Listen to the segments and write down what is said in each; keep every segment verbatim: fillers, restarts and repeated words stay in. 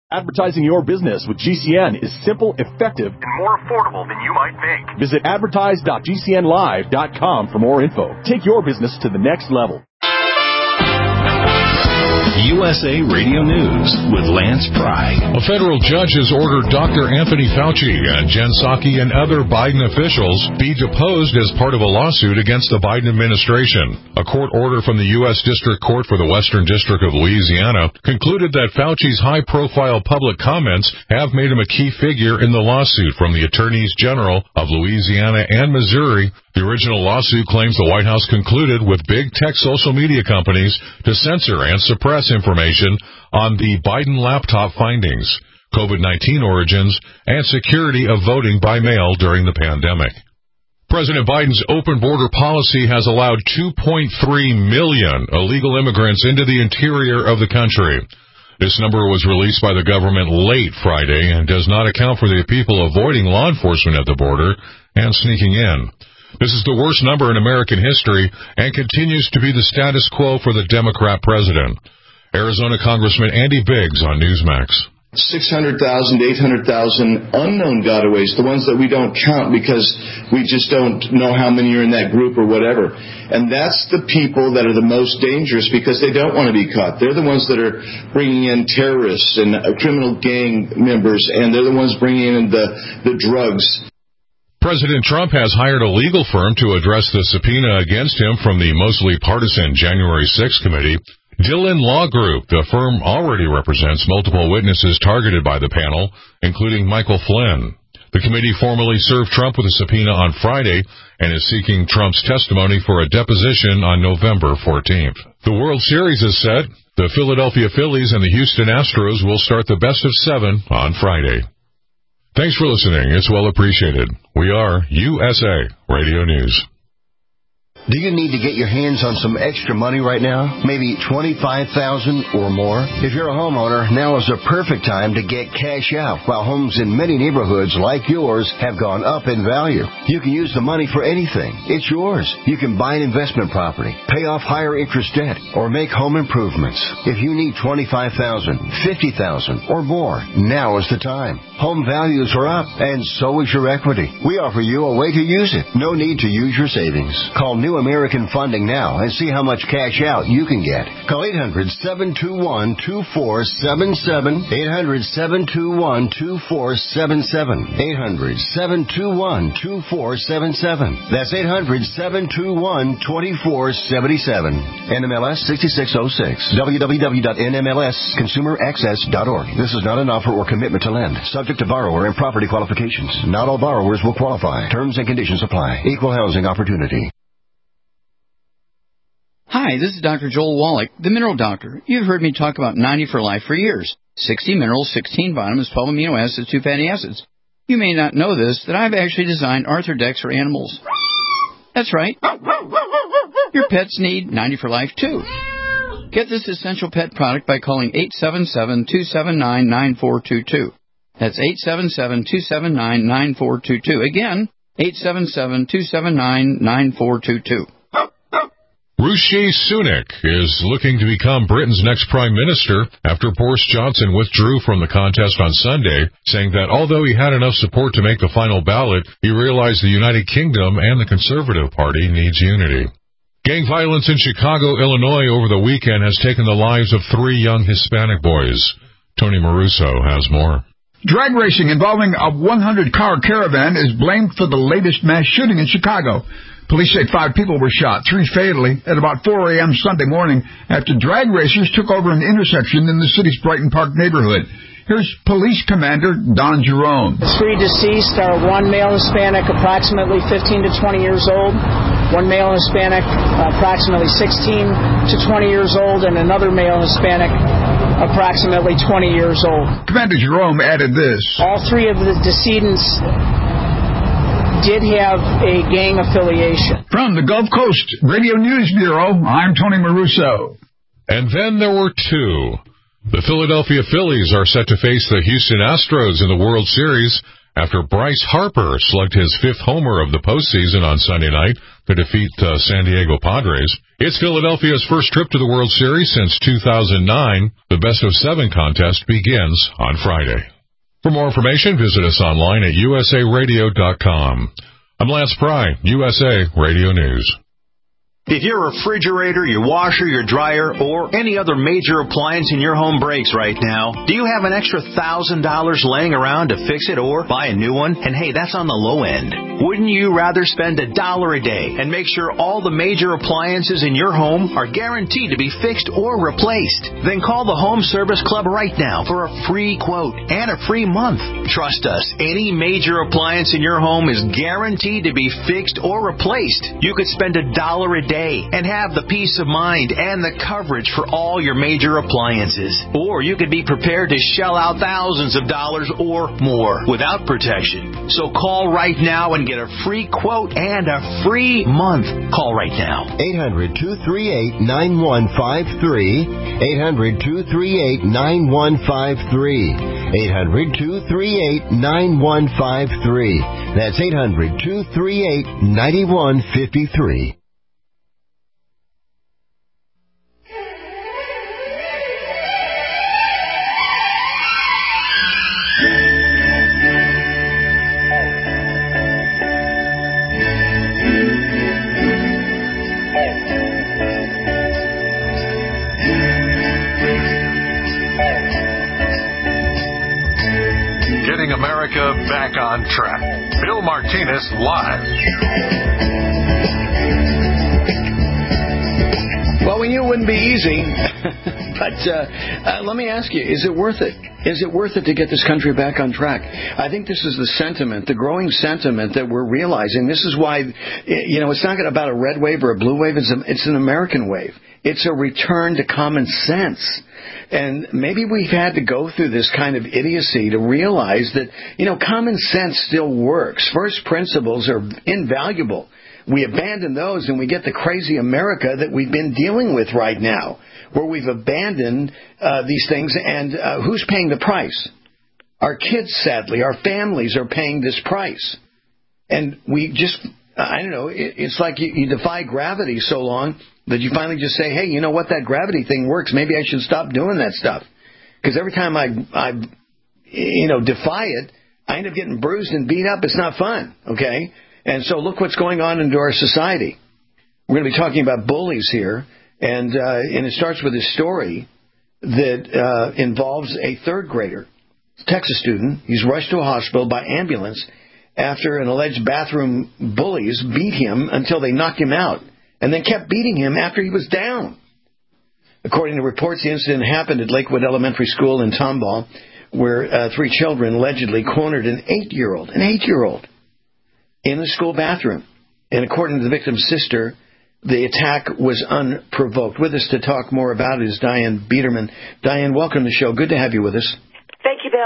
Advertising your business with G C N is simple, effective, and more affordable than you might think. Visit advertise dot g c n live dot com for more info. Take your business to the next level. U S A Radio News with Lance Pry. A federal judge has ordered Doctor Anthony Fauci and Jen Psaki and other Biden officials be deposed as part of a lawsuit against the Biden administration. A court order from the U S District Court for the Western District of Louisiana concluded that Fauci's high-profile public comments have made him a key figure in the lawsuit from the Attorneys General of Louisiana and Missouri. The original lawsuit claims the White House concluded with big tech social media companies to censor and suppress information on the Biden laptop findings, COVID nineteen origins, and security of voting by mail during the pandemic. President Biden's open border policy has allowed two point three million illegal immigrants into the interior of the country. This number was released by the government late Friday and does not account for the people avoiding law enforcement at the border and sneaking in. This is the worst number in American history and continues to be the status quo for the Democrat president. Arizona Congressman Andy Biggs on Newsmax. six hundred thousand, eight hundred thousand unknown gotaways, the ones that we don't count because we just don't know how many are in that group or whatever. And that's the people that are the most dangerous because they don't want to be caught. They're the ones that are bringing in terrorists and criminal gang members, and they're the ones bringing in the, the drugs. President Trump has hired a legal firm to address the subpoena against him from the mostly partisan January sixth committee. Dillon Law Group, the firm, already represents multiple witnesses targeted by the panel, including Michael Flynn. The committee formally served Trump with a subpoena on Friday and is seeking Trump's testimony for a deposition on November fourteenth. The World Series is set. The Philadelphia Phillies and the Houston Astros will start the best of seven on Friday. Thanks for listening. It's well appreciated. We are U S A Radio News. Do you need to get your hands on some extra money right now? Maybe twenty-five thousand dollars or more? If you're a homeowner, now is the perfect time to get cash out while homes in many neighborhoods like yours have gone up in value. You can use the money for anything. It's yours. You can buy an investment property, pay off higher interest debt, or make home improvements. If you need twenty-five thousand dollars, fifty thousand dollars or more, now is the time. Home values are up, and so is your equity. We offer you a way to use it. No need to use your savings. Call New American Funding now and see how much cash out you can get. Call eight hundred, seven two one, two four seven seven, eight hundred, seven two one, two four seven seven, eight hundred, seven two one, two four seven seven. That's eight hundred, seven two one, two four seven seven. N M L S sixty-six oh six. w w w dot n m l s consumer access dot org. This is not an offer or commitment to lend. Subject to borrower and property qualifications. Not all borrowers will qualify. Terms and conditions apply. Equal housing opportunity. Hi, this is Doctor Joel Wallach, the Mineral Doctor. You've heard me talk about ninety for Life for years. sixty minerals, sixteen vitamins, twelve amino acids, two fatty acids. You may not know this, that I've actually designed Arthrodex for animals. That's right. Your pets need ninety for Life, too. Get this essential pet product by calling eight seven seven, two seven nine, nine four two two. That's eight seven seven, two seven nine, nine four two two. Again, eight seven seven, two seven nine, nine four two two. Rishi Sunak is looking to become Britain's next prime minister after Boris Johnson withdrew from the contest on Sunday, saying that although he had enough support to make the final ballot, he realized the United Kingdom and the Conservative Party needs unity. Gang violence in Chicago, Illinois over the weekend has taken the lives of three young Hispanic boys. Tony Maruso has more. Drag racing involving a one hundred car caravan is blamed for the latest mass shooting in Chicago. Police say five people were shot, three fatally, at about four a.m. Sunday morning after drag racers took over an intersection in the city's Brighton Park neighborhood. Here's Police Commander Don Jerome. The three deceased are one male Hispanic, approximately fifteen to twenty years old, one male Hispanic, approximately sixteen to twenty years old, and another male Hispanic, approximately twenty years old. Commander Jerome added this. All three of the decedents did have a gang affiliation. From the Gulf Coast Radio News Bureau, I'm Tony Maruso. And then there were two. The Philadelphia Phillies are set to face the Houston Astros in the World Series after Bryce Harper slugged his fifth homer of the postseason on Sunday night to defeat uh, San Diego Padres. It's Philadelphia's first trip to the World Series since two thousand nine. The Best of Seven contest begins on Friday. For more information, visit us online at u s a radio dot com. I'm Lance Pry, U S A Radio News. If your refrigerator, your washer, your dryer, or any other major appliance in your home breaks right now, do you have an extra one thousand dollars laying around to fix it or buy a new one? And hey, that's on the low end. Wouldn't you rather spend a dollar a day and make sure all the major appliances in your home are guaranteed to be fixed or replaced? Then call the Home Service Club right now for a free quote and a free month. Trust us, any major appliance in your home is guaranteed to be fixed or replaced. You could spend a dollar a day and have the peace of mind and the coverage for all your major appliances. Or you could be prepared to shell out thousands of dollars or more without protection. So call right now and get a free quote and a free month. Call right now. eight hundred, two three eight, nine one five three. eight hundred, two three eight, nine one five three. eight hundred, two three eight, nine one five three. That's eight hundred, two three eight, nine one five three. Getting America back on track. Bill Martinez live. Well, we knew it wouldn't be easy, but uh, uh, let me ask you, is it worth it? Is it worth it to get this country back on track? I think this is the sentiment, the growing sentiment that we're realizing. This is why, you know, it's not about a red wave or a blue wave. It's, a, it's an American wave. It's a return to common sense. And maybe we've had to go through this kind of idiocy to realize that, you know, common sense still works. First principles are invaluable. We abandon those and we get the crazy America that we've been dealing with right now, where we've abandoned uh, these things. And uh, who's paying the price? Our kids, sadly. Our families are paying this price. And we just, I don't know, it, it's like you, you defy gravity so long that you finally just say, hey, you know what, that gravity thing works. Maybe I should stop doing that stuff. Because every time I, I, you know, defy it, I end up getting bruised and beat up. It's not fun, okay? And so look what's going on into our society. We're going to be talking about bullies here. And, uh, and it starts with a story that uh, involves a third grader, Texas student. He's rushed to a hospital by ambulance after an alleged bathroom bullies beat him until they knocked him out, and then kept beating him after he was down. According to reports, the incident happened at Lakewood Elementary School in Tomball, where uh, three children allegedly cornered an eight-year-old, an eight-year-old, in the school bathroom. And according to the victim's sister, the attack was unprovoked. With us to talk more about it is Diane Biederman. Diane, welcome to the show. Good to have you with us. Thank you,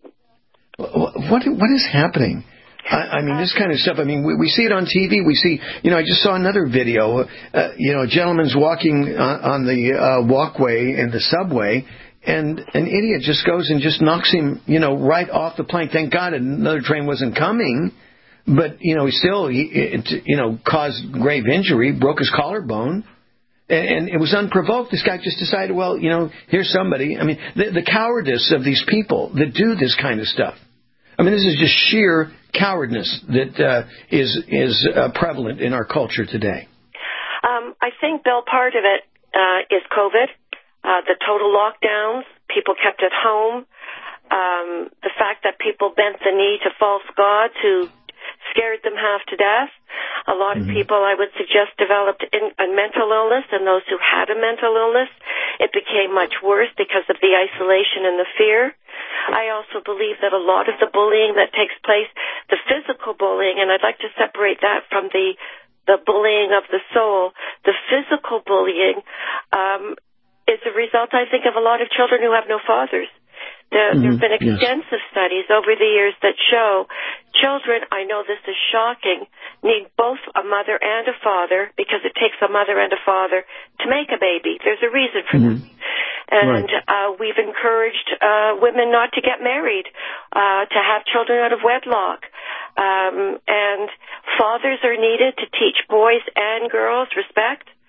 Bill. What what is happening? I, I mean, this kind of stuff, I mean, we, we see it on T V. We see, you know, I just saw another video. Uh, you know, a gentleman's walking on, on the uh, walkway in the subway, and an idiot just goes and just knocks him, you know, right off the plank. Thank God another train wasn't coming. But, you know, he still, he, it, you know, caused grave injury, broke his collarbone. And, and it was unprovoked. This guy just decided, well, you know, here's somebody. I mean, the, the cowardice of these people that do this kind of stuff. I mean, this is just sheer cowardice that uh, is is uh, prevalent in our culture today. Um, I think, Bill, part of it uh, is COVID, uh, the total lockdowns, people kept at home, um, the fact that people bent the knee to false gods who scared them half to death. A lot mm-hmm. of people, I would suggest, developed in, a mental illness, and those who had a mental illness, it became much worse because of the isolation and the fear. I also believe that a lot of the bullying that takes place, the physical bullying, and I'd like to separate that from the the bullying of the soul, the physical bullying um, is a result, I think, of a lot of children who have no fathers. There, mm-hmm. there have been extensive yes. studies over the years that show children, I know this is shocking, need both a mother and a father because it takes a mother and a father to make a baby. There's a reason for mm-hmm. that. And right. uh, we've encouraged uh, women not to get married, uh, to have children out of wedlock. Um, and fathers are needed to teach boys and girls respect.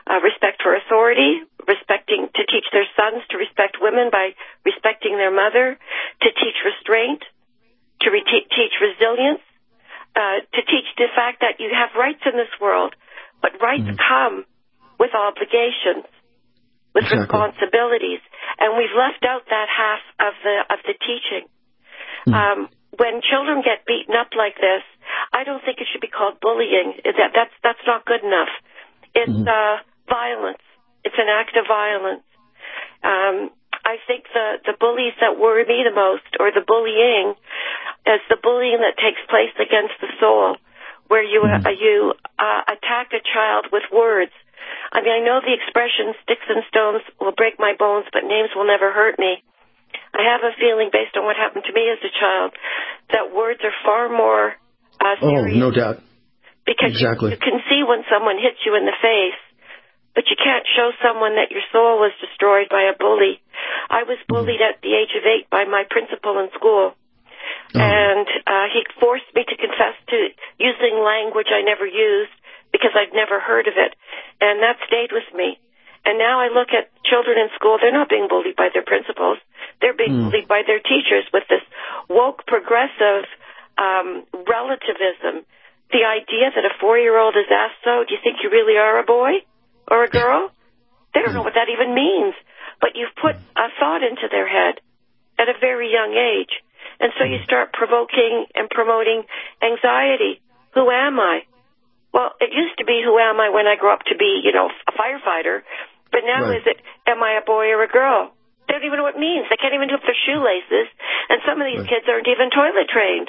uh, respect for authority, respecting, to teach their sons to respect women by respecting their mother, to teach restraint, to re- teach resilience, uh, to teach the fact that you have rights in this world, but rights mm-hmm. come with obligations, with exactly. responsibilities, and we've left out that half of the of the teaching. Mm-hmm. Um, when children get beaten up like this, I don't think it should be called bullying. That that's that's not good enough. It's mm-hmm. uh, violence. It's an act of violence. Um, I think the, the bullies that worry me the most, or the bullying, is the bullying that takes place against the soul, where you mm-hmm. uh, you uh, attack a child with words. I mean, I know the expression, sticks and stones will break my bones, but names will never hurt me. I have a feeling, based on what happened to me as a child, that words are far more uh, serious. Oh, no doubt. Because exactly. you, you can see when someone hits you in the face, but you can't show someone that your soul was destroyed by a bully. I was bullied mm-hmm. at the age of eight by my principal in school. Oh. And uh, he forced me to confess to using language I never used because I'd never heard of it. And that stayed with me. And now I look at children in school, they're not being bullied by their principals. They're being mm. bullied by their teachers with this woke, progressive um, relativism. The idea that a four-year-old is asked, so, do you think you really are a boy? Or a girl? They don't know what that even means. But you've put a thought into their head at a very young age. And so you start provoking and promoting anxiety. Who am I? Well, it used to be, who am I when I grow up to be, you know, a firefighter. But now right. is it, am I a boy or a girl? They don't even know what it means. They can't even do up their shoelaces. And some of these right. kids aren't even toilet trained.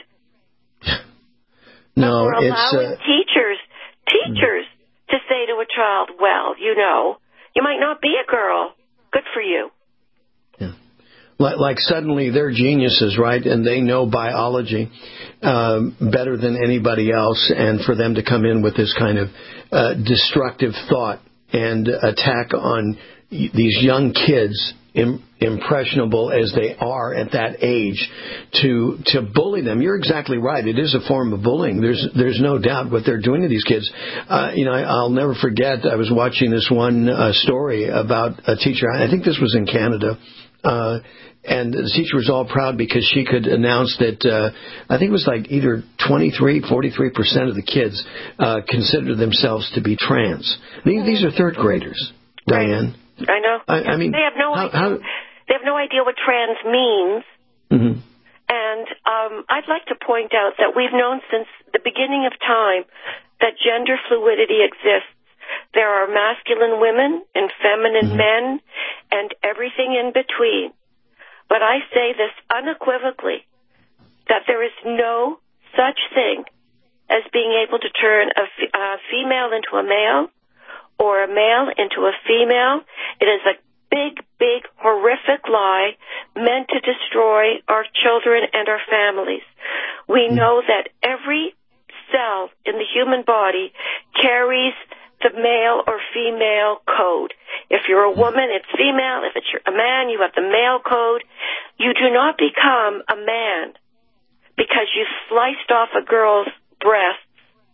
No, we're it's... allowing uh... teachers, teachers, to say to a child, well, you know, you might not be a girl. Good for you. Yeah. Like, like suddenly they're geniuses, right? And they know biology um, better than anybody else. And for them to come in with this kind of uh, destructive thought and attack on these young kids, im- impressionable as they are at that age, to to bully them. You're exactly right. It is a form of bullying. There's there's no doubt what they're doing to these kids. Uh, you know, I, I'll never forget. I was watching this one uh, story about a teacher. I think this was in Canada. Uh, and the teacher was all proud because she could announce that uh, I think it was like either twenty-three, forty-three percent of the kids uh, consider themselves to be trans. These, these are third graders, Diane. Right. I know. I, I mean, they have no how, idea. How, they have no idea what trans means. Mm-hmm. And um, I'd like to point out that we've known since the beginning of time that gender fluidity exists. There are masculine women and feminine mm-hmm. men and everything in between. But I say this unequivocally, that there is no such thing as being able to turn a, f- a female into a male or a male into a female. It is a big, big, horrific lie meant to destroy our children and our families. We know that every cell in the human body carries the male or female code. If you're a woman, it's female. If it's a man, you have the male code. You do not become a man because you sliced off a girl's breasts,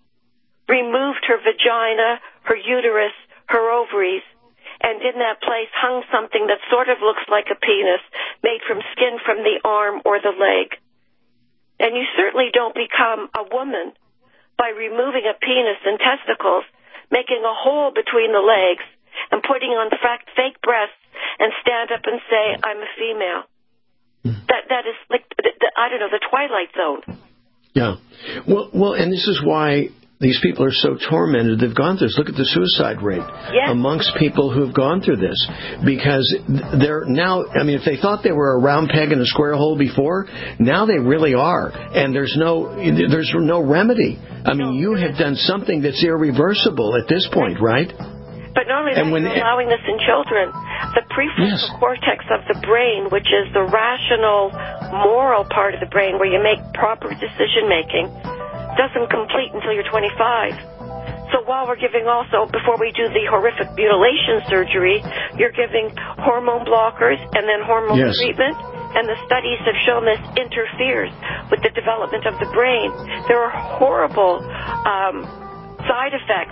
removed her vagina, her uterus, her ovaries, and in that place hung something that sort of looks like a penis made from skin from the arm or the leg. And you certainly don't become a woman by removing a penis and testicles, making a hole between the legs, and putting on fake breasts and stand up and say, I'm a female. Mm. That That is, like, I don't know, the Twilight Zone. Yeah. Well, well, and this is why these people are so tormented. They've gone through this. Look at the suicide rate yes. amongst people who've gone through this. Because they're now, I mean, if they thought they were a round peg in a square hole before, now they really are. And there's no there's no remedy. I mean, you have done something that's irreversible at this point, right? But not only that, when, you're allowing this in children. The prefrontal yes. cortex of the brain, which is the rational, moral part of the brain where you make proper decision-making, doesn't complete until you're twenty-five. So while we're giving also, before we do the horrific mutilation surgery, you're giving hormone blockers and then hormone yes. treatment. And the studies have shown this interferes with the development of the brain. There are horrible um, side effects.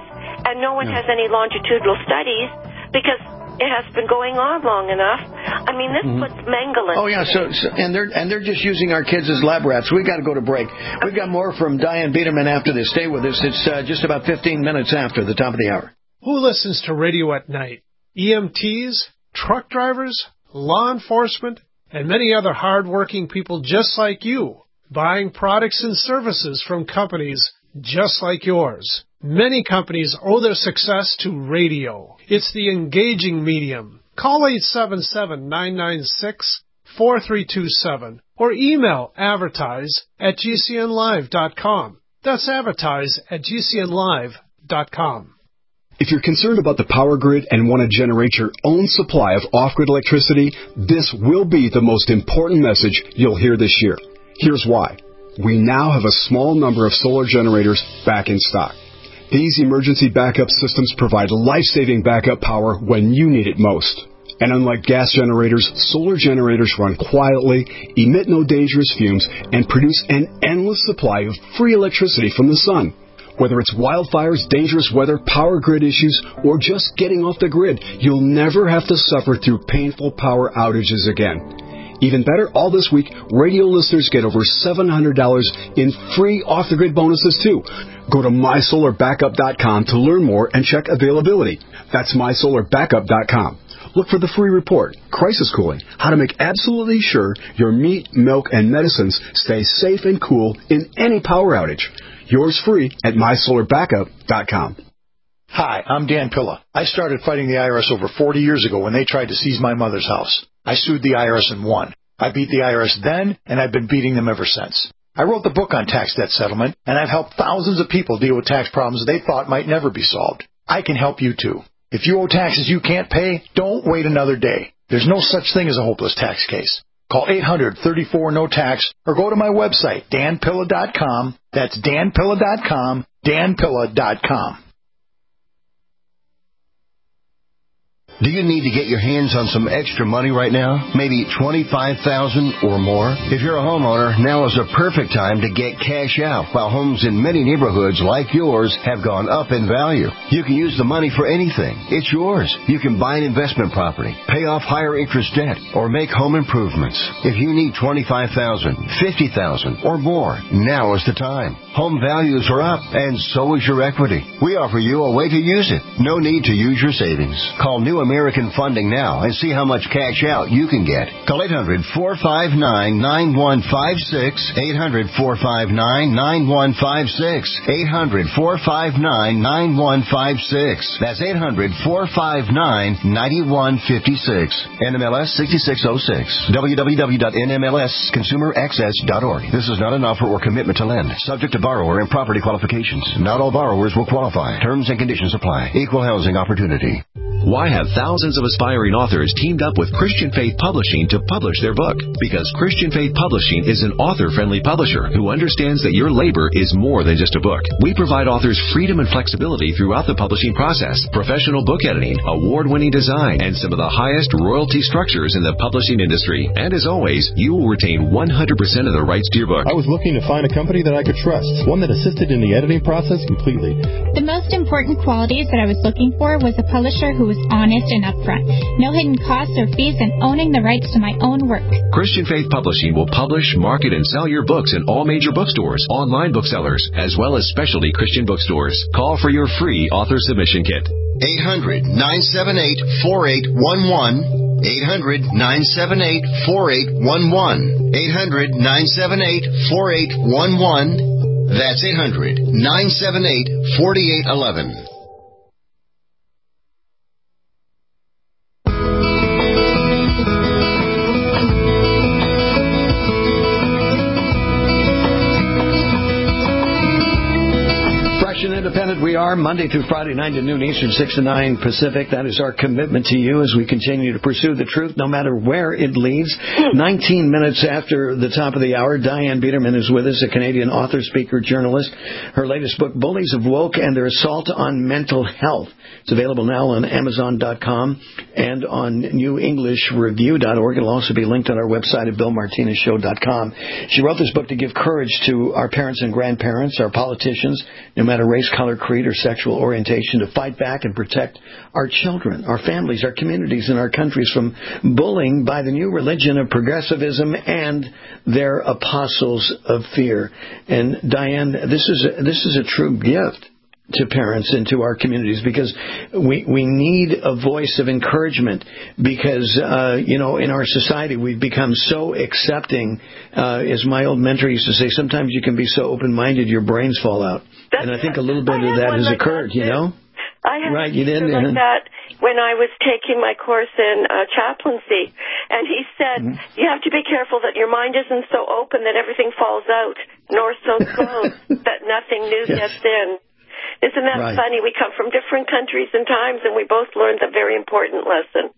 and no one Yeah. has any longitudinal studies because it has been going on long enough. I mean, this Mm-hmm. puts Mengele. Oh yeah, so, so and they're and they're just using our kids as lab rats. We got to go to break. We've got more from Diane Biederman after this. Stay with us. It's uh, just about fifteen minutes after the top of the hour. Who listens to radio at night? E M Ts, truck drivers, law enforcement, and many other hard-working people just like you, buying products and services from companies just like yours. Many companies owe their success to radio. It's the engaging medium. Call eight seven seven, nine nine six, four three two seven or email advertise at g c n live dot com. That's advertise at g c n live dot com. If you're concerned about the power grid and want to generate your own supply of off-grid electricity, this will be the most important message you'll hear this year. Here's why. We now have a small number of solar generators back in stock. These emergency backup systems provide life-saving backup power when you need it most. And unlike gas generators, solar generators run quietly, emit no dangerous fumes, and produce an endless supply of free electricity from the sun. Whether it's wildfires, dangerous weather, power grid issues, or just getting off the grid, you'll never have to suffer through painful power outages again. Even better, all this week, radio listeners get over seven hundred dollars in free off-the-grid bonuses, too. Go to my solar backup dot com to learn more and check availability. That's my solar backup dot com. Look for the free report, Crisis Cooling, how to make absolutely sure your meat, milk, and medicines stay safe and cool in any power outage. Yours free at my solar backup dot com. Hi, I'm Dan Pilla. I started fighting the I R S over forty years ago when they tried to seize my mother's house. I sued the I R S and won. I beat the I R S then, and I've been beating them ever since. I wrote the book on tax debt settlement, and I've helped thousands of people deal with tax problems they thought might never be solved. I can help you, too. If you owe taxes you can't pay, don't wait another day. There's no such thing as a hopeless tax case. Call eight hundred, thirty-four, no tax or go to my website, dan pilla dot com. That's dan pilla dot com, dan pilla dot com. Do you need to get your hands on some extra money right now? Maybe twenty-five thousand dollars or more? If you're a homeowner, now is a perfect time to get cash out while homes in many neighborhoods like yours have gone up in value. You can use the money for anything. It's yours. You can buy an investment property, pay off higher interest debt, or make home improvements. If you need twenty-five thousand dollars, fifty thousand dollars, or more, now is the time. Home values are up, and so is your equity. We offer you a way to use it. No need to use your savings. Call New American Funding now and see how much cash out you can get. Call eight hundred, four five nine, nine one five six, eight hundred, four five nine, nine one five six, eight hundred, four five nine, nine one five six. That's eight hundred, four five nine, nine one five six. N M L S sixty-six oh six. w w w dot n m l s consumer access dot org. This is not an offer or commitment to lend. Subject to borrower and property qualifications. Not all borrowers will qualify. Terms and conditions apply. Equal housing opportunity. Why have thousands of aspiring authors teamed up with Christian Faith Publishing to publish their book? Because Christian Faith Publishing is an author-friendly publisher who understands that your labor is more than just a book. We provide authors freedom and flexibility throughout the publishing process, professional book editing, award-winning design, and some of the highest royalty structures in the publishing industry. And as always, you will retain one hundred percent of the rights to your book. I was looking to find a company that I could trust, one that assisted in the editing process completely. The most important qualities that I was looking for was a publisher who was honest and upfront, no hidden costs or fees, and owning the rights to my own work. Christian Faith Publishing will publish, market, and sell your books in all major bookstores, online booksellers, as well as specialty Christian bookstores. Call for your free author submission kit. eight hundred, nine seven eight, four eight one one. eight hundred, nine seven eight, four eight one one. eight hundred, nine seven eight, four eight one one. That's eight hundred, nine seven eight, four eight one one. Independent we are, Monday through Friday, nine to noon Eastern, six to nine Pacific. That is our commitment to you as we continue to pursue the truth, no matter where it leads. nineteen minutes after the top of the hour, Diane Biederman is with us, a Canadian author, speaker, journalist. Her latest book, Bullies of Woke and Their Assault on Mental Health. It's available now on amazon dot com and on new english review dot org. It'll also be linked on our website at bill martinez show dot com. She wrote this book to give courage to our parents and grandparents, our politicians, no matter race, color, creed, or sexual orientation to fight back and protect our children, our families, our communities, and our countries from bullying by the new religion of progressivism and their apostles of fear. And Diane, this is a, this is a true gift to parents and to our communities, because we we need a voice of encouragement, because uh, you know, in our society we've become so accepting. Uh, as my old mentor used to say, sometimes you can be so open-minded your brains fall out. That's and I think a little bit of that has like occurred, you know? I had right, a you didn't like that when I was taking my course in uh, chaplaincy, and he said, mm-hmm. you have to be careful that your mind isn't so open that everything falls out, nor so closed that nothing new yes. gets in. Isn't that right. funny? We come from different countries and times, and we both learned a very important lesson.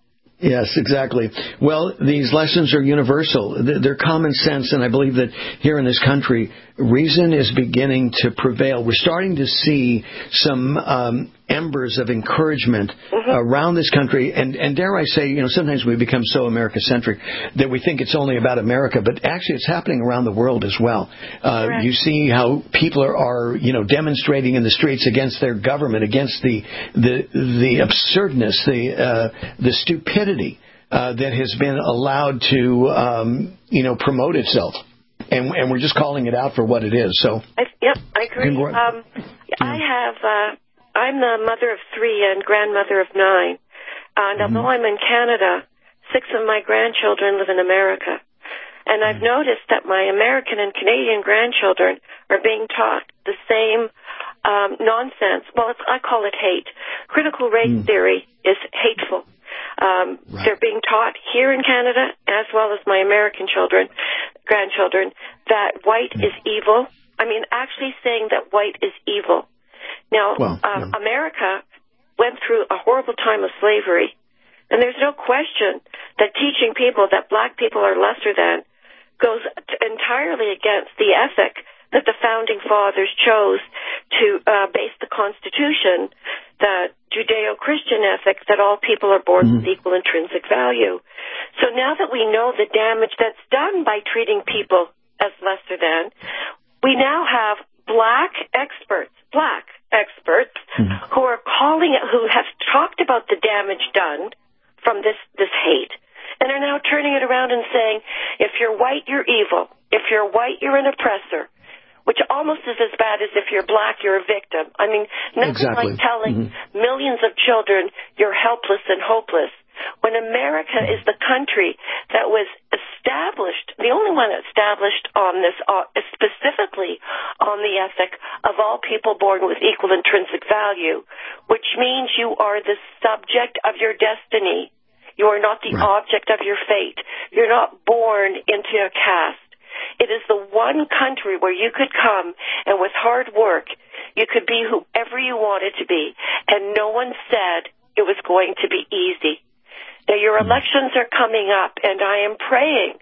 Yes, exactly. Well, these lessons are universal. They're common sense, and I believe that here in this country, reason is beginning to prevail. We're starting to see some um, embers of encouragement mm-hmm. around this country, and, and dare I say, you know, sometimes we become so America-centric that we think it's only about America, but actually it's happening around the world as well. Uh, you see how people are, are, you know, demonstrating in the streets against their government, against the the, the absurdness, the uh, the stupidity uh, that has been allowed to, um, you know, promote itself. And, and we're just calling it out for what it is. So, I, yep, I agree. Um, I have, uh, I'm the mother of three and grandmother of nine. And although I'm in Canada, six of my grandchildren live in America. And I've noticed that my American and Canadian grandchildren are being taught the same um, nonsense. Well, it's, I call it hate. Critical race mm. theory is hateful. Um, right. They're being taught here in Canada, as well as my American children, grandchildren, that white is evil. I mean, actually saying that white is evil. Now, well, um, yeah. America went through a horrible time of slavery, and there's no question that teaching people that black people are lesser than goes entirely against the ethic that the founding fathers chose to uh, base the Constitution, the Judeo-Christian ethic that all people are born mm-hmm. with equal intrinsic value. So now that we know the damage that's done by treating people as lesser than, we now have black experts, black experts mm-hmm. who are calling it, who have talked about the damage done from this, this hate, and are now turning it around and saying, if you're white, you're evil. If you're white, you're an oppressor. Which almost is as bad as if you're black, you're a victim. I mean, nothing exactly. like telling mm-hmm. millions of children you're helpless and hopeless. When America is the country that was established, the only one established on this, uh, specifically on the ethic of all people born with equal intrinsic value, which means you are the subject of your destiny. You are not the right. object of your fate. You're not born into a caste. It is the one country where you could come and with hard work, you could be whoever you wanted to be. And no one said it was going to be easy. Now, your elections are coming up, and I am praying,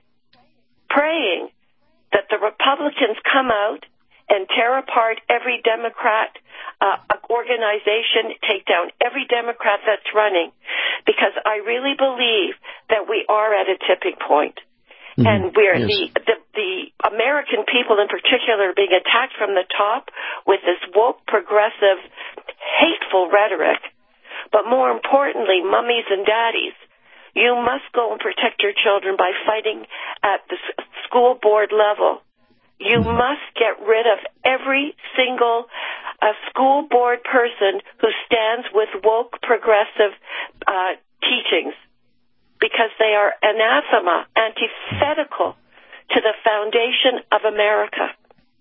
praying that the Republicans come out and tear apart every Democrat uh, organization, take down every Democrat that's running, because I really believe that we are at a tipping point. Mm-hmm. And we're yes. the, the the American people in particular are being attacked from the top with this woke, progressive, hateful rhetoric. But more importantly, mummies and daddies, you must go and protect your children by fighting at the school board level. You mm-hmm. must get rid of every single uh, school board person who stands with woke, progressive uh, teachings, because they are anathema, antithetical to the foundation of America.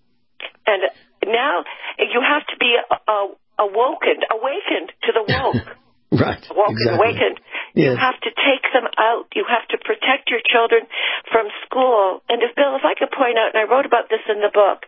And now you have to be uh, awoken, awakened to the woke. Right. Awoken, exactly. awakened. Yes. You have to take them out. You have to protect your children from school. And if Bill, if I could point out, and I wrote about this in the book,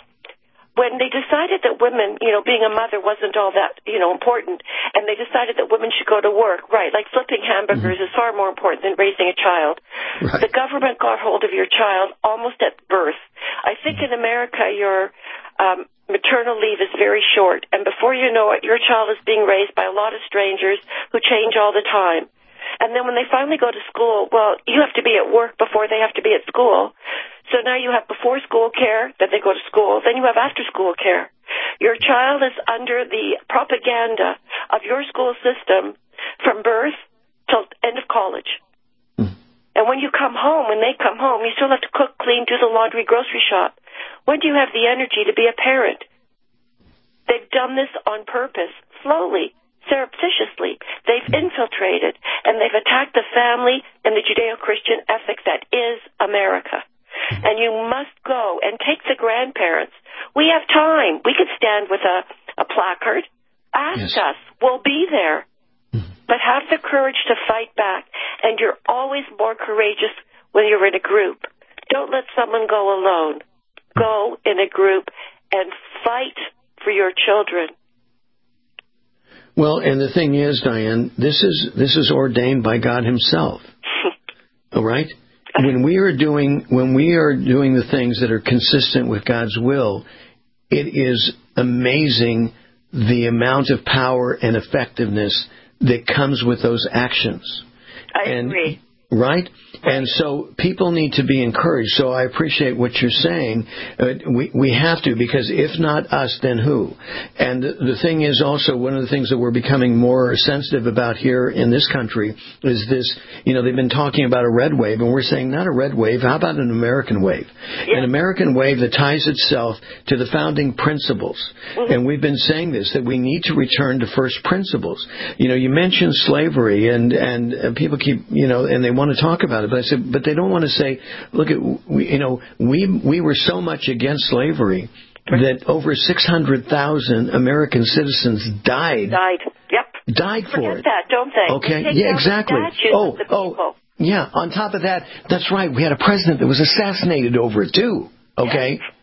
when they decided that women, you know, being a mother wasn't all that, you know, important, and they decided that women should go to work, right, like flipping hamburgers mm-hmm. is far more important than raising a child. Right. The government got hold of your child almost at birth. I think in America your um, maternal leave is very short, and before you know it, your child is being raised by a lot of strangers who change all the time. And then when they finally go to school, well, you have to be at work before they have to be at school. So now you have before school care, that they go to school, then you have after school care. Your child is under the propaganda of your school system from birth till end of college. Mm. And when you come home, when they come home, you still have to cook, clean, do the laundry, grocery shop. When do you have the energy to be a parent? They've done this on purpose, slowly, surreptitiously. They've infiltrated, and they've attacked the family and the Judeo-Christian ethic that is America. And you must go and take the grandparents. We have time. We could stand with a, a placard. Ask yes. us. We'll be there. But have the courage to fight back. And you're always more courageous when you're in a group. Don't let someone go alone. Go in a group and fight for your children. Well, and the thing is, Diane, this is this is ordained by God Himself. All right? When we are doing when we are doing the things that are consistent with God's will, it is amazing the amount of power and effectiveness that comes with those actions. I and, agree. Right? And so people need to be encouraged. So I appreciate what you're saying. Uh, we we have to, because if not us, then who? And the, the thing is also, one of the things that we're becoming more sensitive about here in this country is this, you know, they've been talking about a red wave, and we're saying not a red wave, how about an American wave? Yeah. An American wave that ties itself to the founding principles. Mm-hmm. And we've been saying this, that we need to return to first principles. You know, you mentioned slavery, and, and, and people keep, you know, and they want to talk about it, but I said, but they don't want to say, look, at we, you know, we we were so much against slavery that over six hundred thousand American citizens died. Died. Yep. Died for Forget it. that, don't they? Okay. They Yeah, exactly. Oh, oh, yeah. On top of that, that's right. We had a president that was assassinated over it too. Okay. Yes.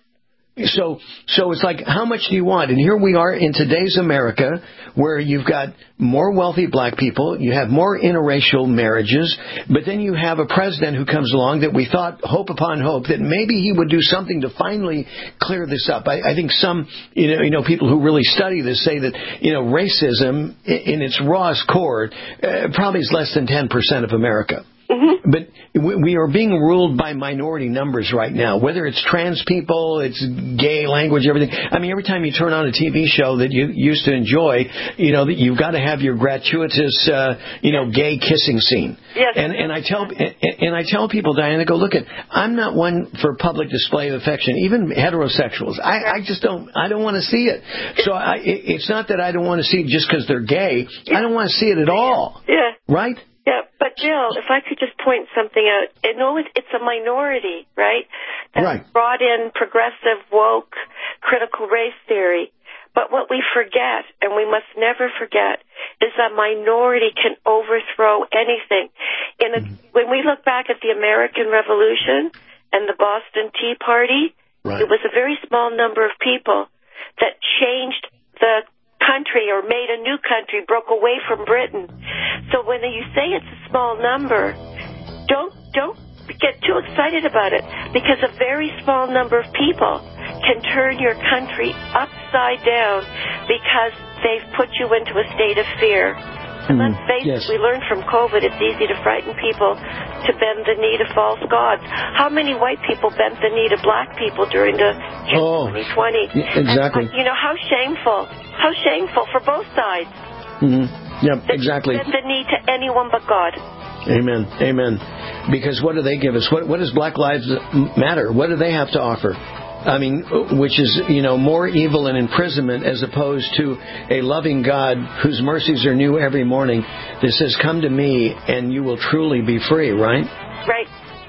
So, so it's like, how much do you want? And here we are in today's America, where you've got more wealthy black people, you have more interracial marriages, but then you have a president who comes along that we thought, hope upon hope, that maybe he would do something to finally clear this up. I, I think some, you know, you know, people who really study this say that, you know, racism in its rawest core uh, probably is less than ten percent of America. Mm-hmm. But we are being ruled by minority numbers right now, whether it's trans people, it's gay language, everything. I mean, every time you turn on a T V show that you used to enjoy, you know, that you've got to have your gratuitous, uh, you know, gay kissing scene. Yes. And, and I tell and I tell people, Diana, go, look, at I'm not one for public display of affection, even heterosexuals. I, I just don't, I don't want to see it. So I, it, it's not that I don't want to see it just because they're gay. I don't want to see it at all. Yeah. Right? Yeah, but Jill, if I could just point something out, I know it's a minority, right? That's right. Brought in progressive, woke, critical race theory. But what we forget, and we must never forget, is that minority can overthrow anything. In a, mm-hmm. When we look back at the American Revolution and the Boston Tea Party, right. It was a very small number of people that changed the country or made a new country, broke away from Britain. So when you say it's a small number, don't don't get too excited about it, because a very small number of people can turn your country upside down because they've put you into a state of fear. And mm, let's face yes. it, we learned from COVID it's easy to frighten people to bend the knee to false gods. How many white people bent the knee to black people during the oh, twenty twenty? Exactly. And, you know, how shameful. How shameful for both sides. Mm-hmm. Yep, that exactly. Bend the knee to anyone but God. Amen. Amen. Because what do they give us? What, what does Black Lives Matter? What do they have to offer? I mean, which is, you know, more evil and imprisonment as opposed to a loving God whose mercies are new every morning that says, come to me and you will truly be free, right? Right.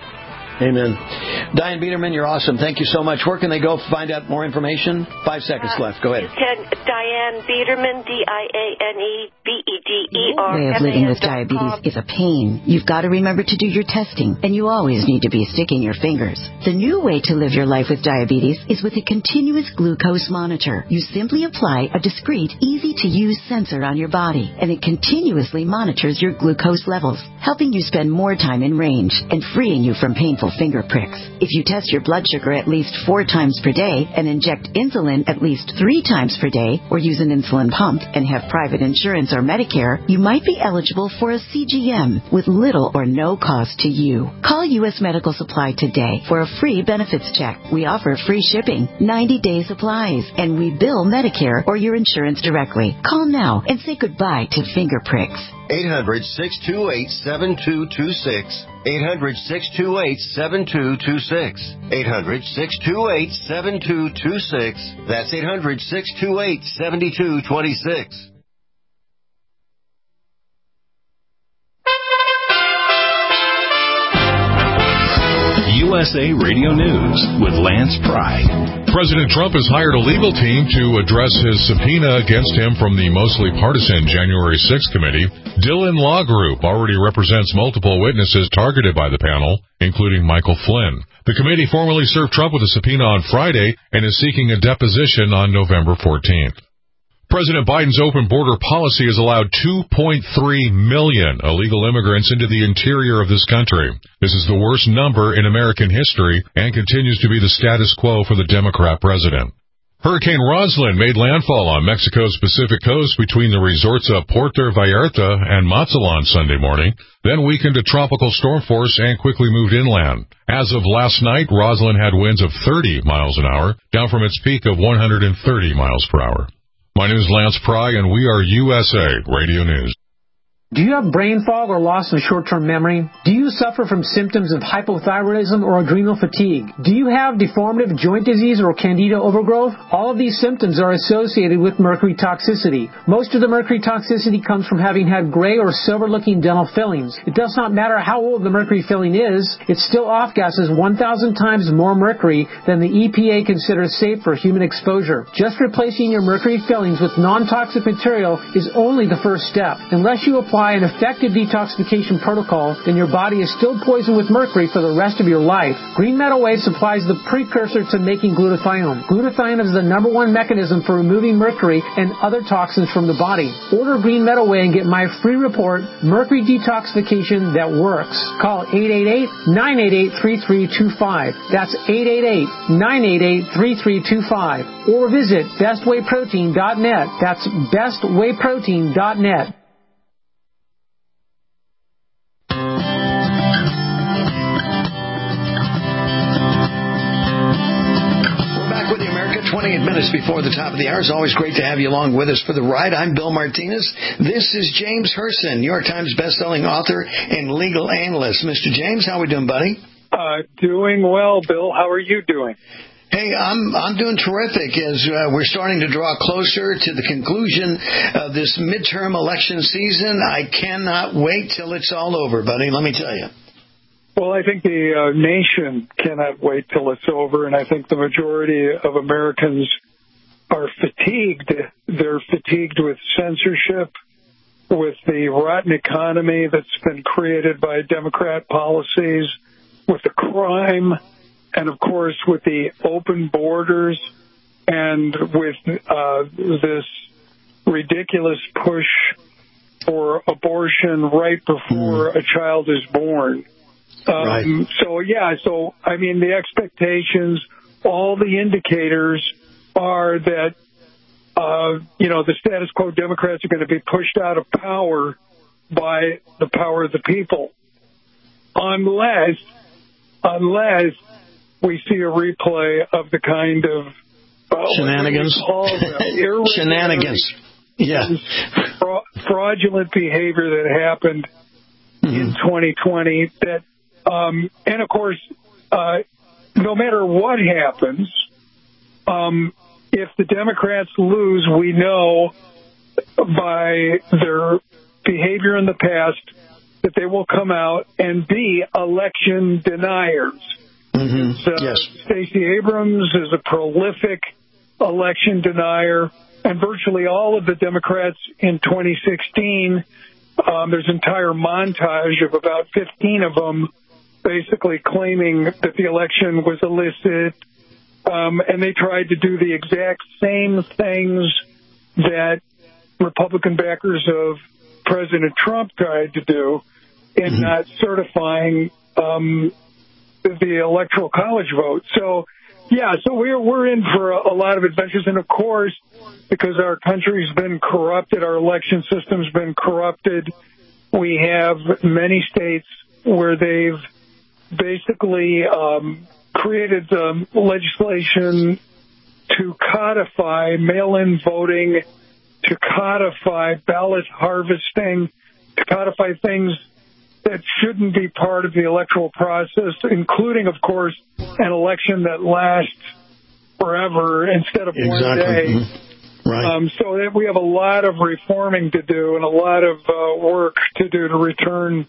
Amen. Diane Biederman, you're awesome. Thank you so much. Where can they go find out more information? Five seconds uh, left. Go ahead. You can, Diane Biederman, D I A N E B E D E R. The way of living with diabetes is a pain. You've got to remember to do your testing, and you always need to be sticking your fingers. The new way to live your life with diabetes is with a continuous glucose monitor. You simply apply a discreet, easy-to-use sensor on your body, and it continuously monitors your glucose levels, helping you spend more time in range and freeing you from painful finger pricks. If you test your blood sugar at least four times per day and inject insulin at least three times per day, or use an insulin pump and have private insurance or Medicare, you might be eligible for a C G M with little or no cost to you. Call U S Medical Supply today for a free benefits check. We offer free shipping, ninety-day supplies, and we bill Medicare or your insurance directly. Call now and say goodbye to finger pricks. eight hundred, six two eight, seven two two six. eight hundred, six two eight, seven two two six. eight hundred, six two eight, seven two two six. That's eight hundred, six two eight, seven two two six. U S A Radio News with Lance Pry. President Trump has hired a legal team to address his subpoena against him from the mostly partisan January sixth committee. Dillon Law Group already represents multiple witnesses targeted by the panel, including Michael Flynn. The committee formally served Trump with a subpoena on Friday and is seeking a deposition on November fourteenth. President Biden's open border policy has allowed two point three million illegal immigrants into the interior of this country. This is the worst number in American history and continues to be the status quo for the Democrat president. Hurricane Roslyn made landfall on Mexico's Pacific coast between the resorts of Puerto Vallarta and Mazatlan Sunday morning, then weakened to tropical storm force and quickly moved inland. As of last night, Roslyn had winds of thirty miles an hour, down from its peak of one hundred thirty miles per hour. My name is Lance Pry, and we are U S A Radio News. Do you have brain fog or loss of short-term memory? Do you suffer from symptoms of hypothyroidism or adrenal fatigue? Do you have deformative joint disease or candida overgrowth? All of these symptoms are associated with mercury toxicity. Most of the mercury toxicity comes from having had gray or silver-looking dental fillings. It does not matter how old the mercury filling is, it still off-gases one thousand times more mercury than the E P A considers safe for human exposure. Just replacing your mercury fillings with non-toxic material is only the first step. Unless you apply an effective detoxification protocol, then your body is still poisoned with mercury for the rest of your life. Green Meadow Way supplies the precursor to making glutathione. Glutathione is the number one mechanism for removing mercury and other toxins from the body. Order Green Meadow Way and get my free report, Mercury Detoxification That Works. Call eight eight eight, nine eight eight, three three two five. That's eight eight eight, nine eight eight, three three two five. Or visit best way protein dot net. That's best way protein dot net. twenty-eight minutes before the top of the hour. It's always great to have you along with us for the ride. I'm Bill Martinez. This is James Herson, New York Times bestselling author and legal analyst. Mister James, how are we doing, buddy? Uh, doing well, Bill. How are you doing? Hey, I'm I'm doing terrific as uh, we're starting to draw closer to the conclusion of this midterm election season. I cannot wait till it's all over, buddy. Let me tell you. Well, I think the uh, nation cannot wait till it's over, and I think the majority of Americans are fatigued. They're fatigued with censorship, with the rotten economy that's been created by Democrat policies, with the crime, and, of course, with the open borders, and with uh, this ridiculous push for abortion right before a child is born. Um, right. So, yeah, so, I mean, the expectations, all the indicators are that, uh, you know, the status quo Democrats are going to be pushed out of power by the power of the people. Unless, unless we see a replay of the kind of uh, shenanigans. Shenanigans. Yeah. Fra- fraudulent behavior that happened mm-hmm. in twenty twenty that, Um, and, of course, uh, no matter what happens, um, if the Democrats lose, we know by their behavior in the past that they will come out and be election deniers. Mm-hmm. So, yes. Stacey Abrams is a prolific election denier, and virtually all of the Democrats in twenty sixteen, um, there's an entire montage of about fifteen of them basically claiming that the election was illicit, um, and they tried to do the exact same things that Republican backers of President Trump tried to do in mm-hmm. not certifying um, the electoral college vote. So, yeah, so we're we're in for a, a lot of adventures, and of course, because our country's been corrupted, our election system's been corrupted. We have many states where they've basically um, created um, legislation to codify mail-in voting, to codify ballot harvesting, to codify things that shouldn't be part of the electoral process, including, of course, an election that lasts forever instead of exactly. one day. Mm-hmm. Right. Um, so that we have a lot of reforming to do and a lot of uh, work to do to return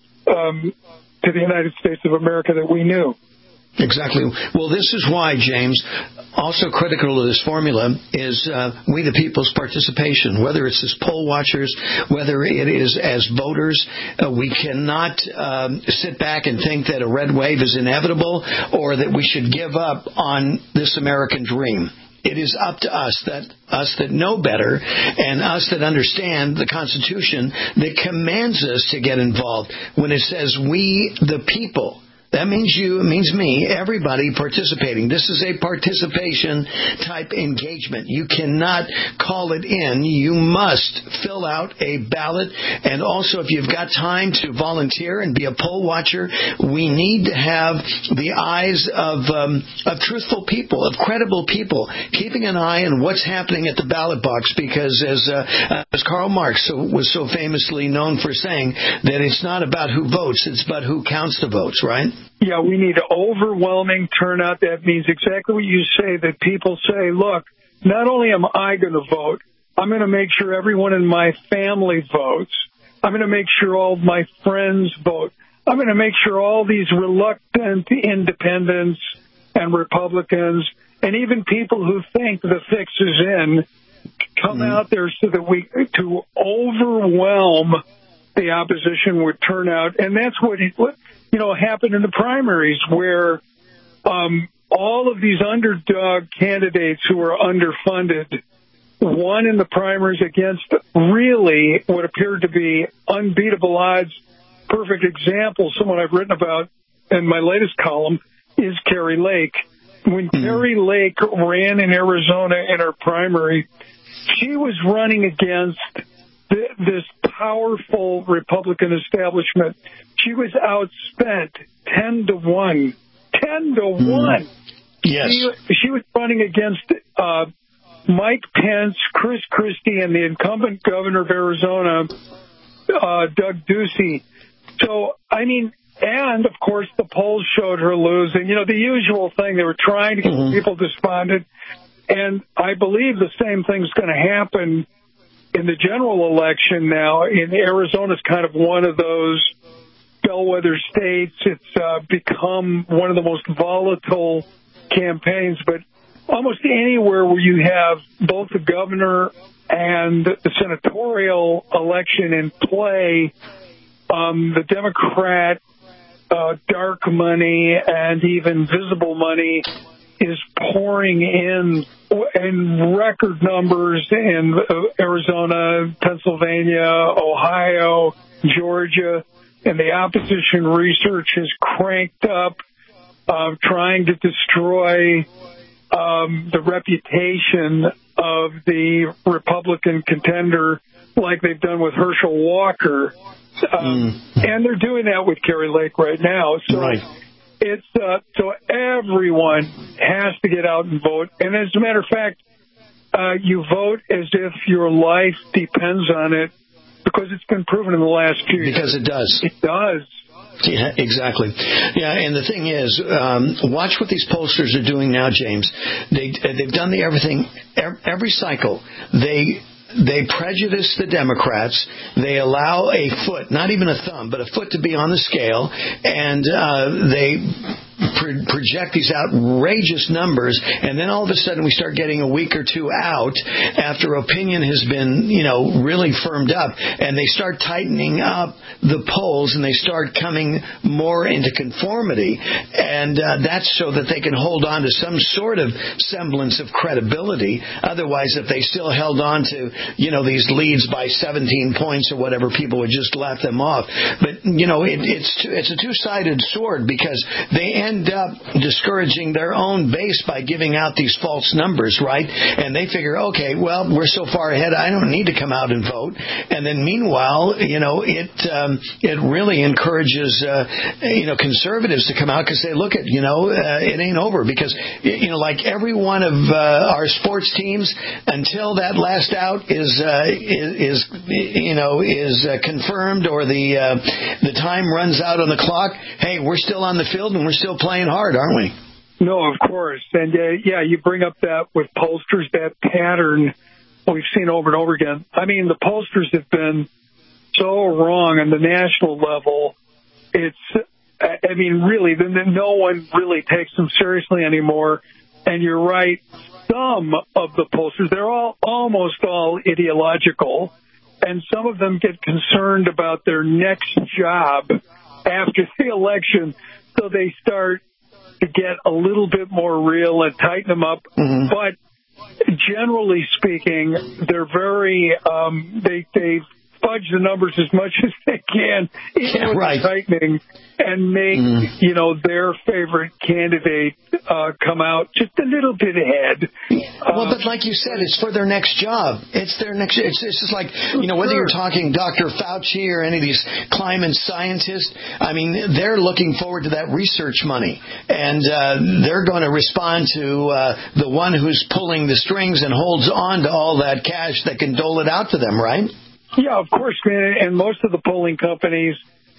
um, to the United States of America that we knew. Exactly. Well, this is why, James, also critical to this formula is uh, we the people's participation, whether it's as poll watchers, whether it is as voters. Uh, we cannot um, sit back and think that a red wave is inevitable or that we should give up on this American dream. It is up to us, that us that know better and us that understand the Constitution that commands us to get involved. When it says we the people, that means you, it means me, everybody participating. This is a participation type engagement. You cannot call it in. You must fill out a ballot. And also, if you've got time to volunteer and be a poll watcher, we need to have the eyes of um, of truthful people, of credible people, keeping an eye on what's happening at the ballot box. Because as uh, as Karl Marx so, was so famously known for saying, that it's not about who votes, it's about who counts the votes, right? Yeah, we need overwhelming turnout. That means exactly what you say, that people say, look, not only am I going to vote, I'm going to make sure everyone in my family votes. I'm going to make sure all of my friends vote. I'm going to make sure all these reluctant independents and Republicans and even people who think the fix is in come mm-hmm. out there so that we, to overwhelm the opposition with turnout. And that's what, what you know, happened in the primaries, where um, all of these underdog candidates who are underfunded won in the primaries against really what appeared to be unbeatable odds. Perfect example, someone I've written about in my latest column, is Kari Lake. When mm-hmm. Kari Lake ran in Arizona in her primary, she was running against th- this powerful Republican establishment. She was outspent ten to one. ten to one. Yes. She, she was running against uh, Mike Pence, Chris Christie, and the incumbent governor of Arizona, uh, Doug Ducey. So, I mean, and, of course, the polls showed her losing. You know, the usual thing. They were trying to get mm-hmm. people despondent. And I believe the same thing's going to happen in the general election now. In Arizona's kind of one of those bellwether states. It's uh, become one of the most volatile campaigns. But almost anywhere where you have both the governor and the senatorial election in play, um, the Democrat uh, dark money and even visible money is pouring in in record numbers in Arizona, Pennsylvania, Ohio, Georgia, and the opposition research has cranked up, uh, trying to destroy um, the reputation of the Republican contender, like they've done with Herschel Walker. Um, mm. And they're doing that with Kari Lake right now. So right. It's uh, so everyone has to get out and vote. And as a matter of fact, uh, you vote as if your life depends on it, because it's been proven in the last few years. Because it does. It does. Yeah, exactly. Yeah, and the thing is, um, watch what these pollsters are doing now, James. They they've done the everything every cycle. They. They prejudice the Democrats. They allow a foot, not even a thumb, but a foot to be on the scale, and uh, they pro- project these outrageous numbers, and then all of a sudden we start getting a week or two out after opinion has been, you know, really firmed up, and they start tightening up the polls, and they start coming more into conformity, and uh, that's so that they can hold on to some sort of semblance of credibility. Otherwise, if they still held on to, you know, these leads by seventeen points or whatever, people would just laugh them off. But, you know, it, it's it's a two-sided sword, because they end up discouraging their own base by giving out these false numbers, right? And they figure, okay, well, we're so far ahead, I don't need to come out and vote. And then meanwhile, you know, it um, it really encourages, uh, you know, conservatives to come out because they look at, you know, uh, it ain't over. Because, you know, like every one of uh, our sports teams, until that last out is, uh, is, is you know, is uh, confirmed, or the uh, the time runs out on the clock, hey, we're still on the field and we're still playing hard, aren't we? No, of course. And, uh, yeah, you bring up that with pollsters, that pattern we've seen over and over again. I mean, the pollsters have been so wrong on the national level. It's, I mean, really, then no one really takes them seriously anymore. And you're right, some of the pollsters, they're all almost all ideological, and some of them get concerned about their next job after the election, so they start to get a little bit more real and tighten them up. Mm-hmm. But generally speaking, they're very, um, they, they fudge the numbers as much as they can, even yeah, with right. the tightening, and make, mm. you know, their favorite candidate uh, come out just a little bit ahead. Well, uh, but like you said, it's for their next job. It's their next, it's, it's just like, you know, whether you're talking Doctor Fauci or any of these climate scientists, I mean, they're looking forward to that research money, and uh, they're going to respond to uh, the one who's pulling the strings and holds on to all that cash that can dole it out to them, right? Yeah, of course. And most of the polling companies,